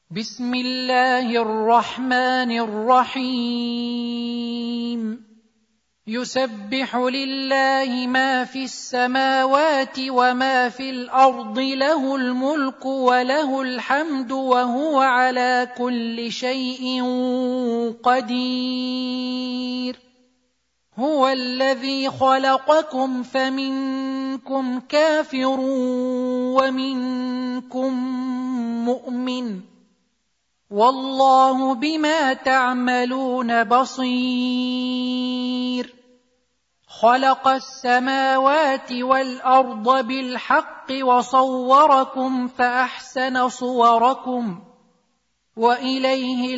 بسم الله الرحمن الرحيم يسبح لله ما في السماوات وما في الأرض له الملك وله الحمد وهو على كل شيء قدير هو الذي خلقكم فمنكم كافر ومنكم مؤمن والله بما تعملون بصير خلق السماوات والأرض بالحق وصوركم فأحسن صوركم وإليه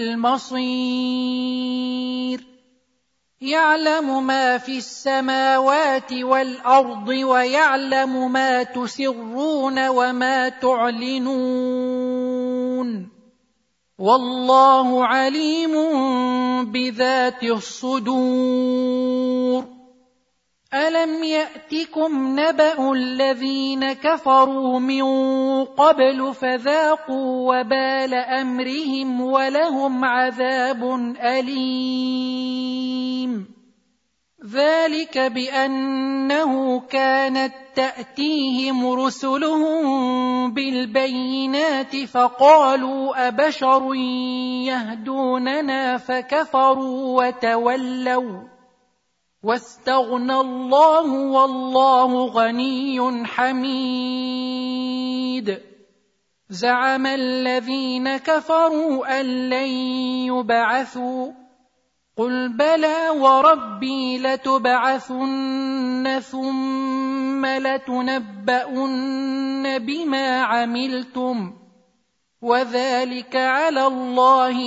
المصير يعلم ما في السماوات والأرض ويعلم ما تسرون وما تعلنون والله عليم بذات الصدور ألم يأتكم نبأ الذين كفروا من قبل فذاقوا وبال أمرهم ولهم عذاب أليم ذلك بأنه كانت تأتيهم رسلهم بالبينات فقالوا أبشر يهدوننا فكفروا وتولوا واستغنى الله والله غني حميد زعم الذين كفروا أن لن يبعثوا قل بلى وربي لتبعثن ثم لتنبؤن بما عملتم وذلك على الله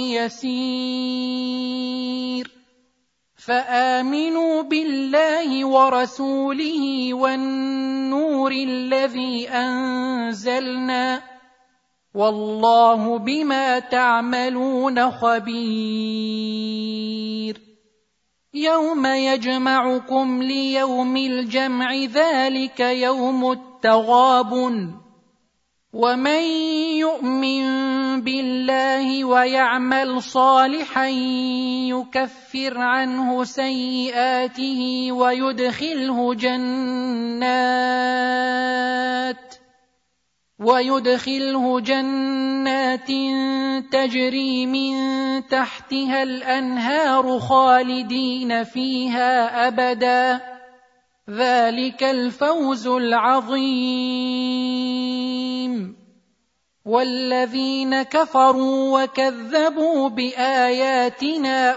يسير فآمنوا بالله ورسوله والنور الذي أنزلنا والله بما تعملون خبير يوم يجمعكم ليوم الجمع ذلك يوم التغابن ومن يؤمن بالله ويعمل صالحا يكفر عنه سيئاته ويدخله جنات تجري من تحتها الأنهار خالدين فيها أبدا ذلك الفوز العظيم والذين كفروا وكذبوا بآياتنا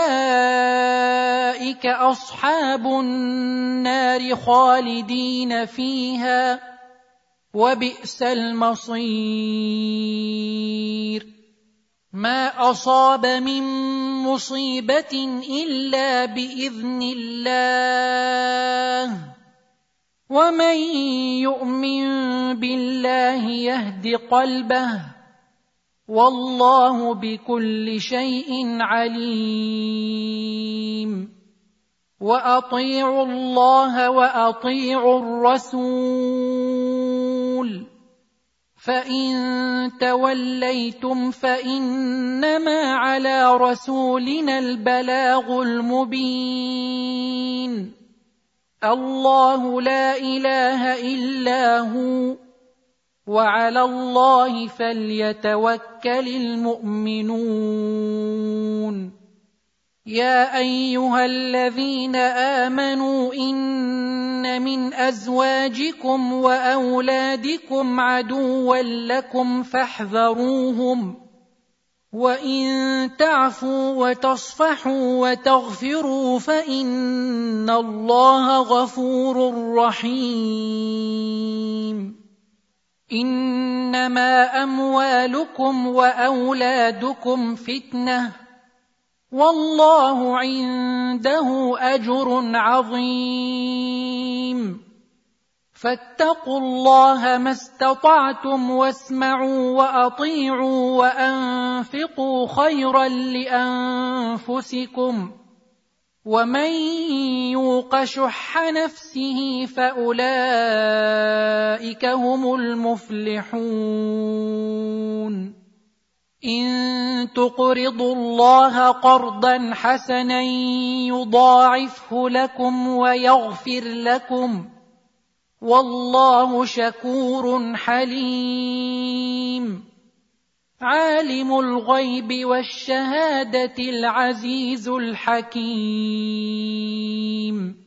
أولئك أصحاب النار خالدين فيها وبئس المصير ما أصاب من مصيبة إلا بإذن الله ومن يؤمن بالله يهد قلبه والله بكل شيء عليم وأطيعوا الله وأطيعوا الرسول فإن توليتم فإنما على رسولنا البلاغ المبين الله لا إله إلا هو وعلى الله فليتوكل المؤمنون يا أيها الذين آمنوا إن من أزواجكم وأولادكم عدوا لكم فاحذروهم وإن تعفوا وتصفحوا وتغفروا فإن الله غفور رحيم إنما أموالكم وأولادكم فتنة والله عنده أجر عظيم فاتقوا الله ما استطعتم واسمعوا وأطيعوا وأنفقوا خيرا لأنفسكم ومن يوق شح نفسه فأولئك هم المفلحون إن تقرضوا الله قرضا حسنا يضاعفه لكم ويغفر لكم والله شكور حليم عالم الغيب والشهادة العزيز الحكيم